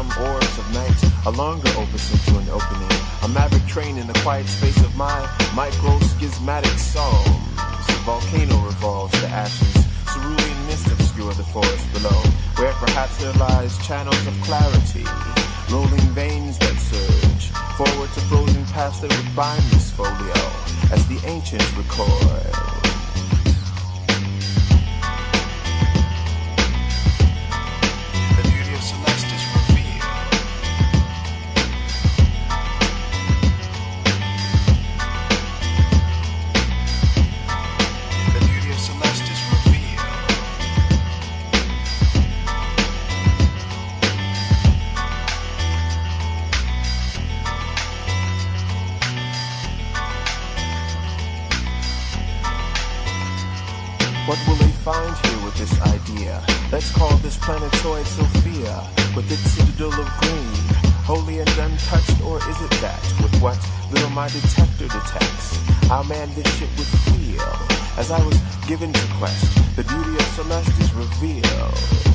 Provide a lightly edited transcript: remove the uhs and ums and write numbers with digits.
some orbs of night, a longer opus into an opening, a maverick train in the quiet space of my micro-schismatic soul. A volcano revolves the ashes, cerulean mist obscure the forest below, where perhaps there lies channels of clarity, rolling veins that surge, forward to frozen past that would bind this folio, as the ancients record. What will they find here with this idea? Let's call this planetoid Sophia, with its citadel of green, holy and untouched, or is it that, with what little my detector detects, I'll man this ship with feel, as I was given to quest, the beauty of Celeste is revealed.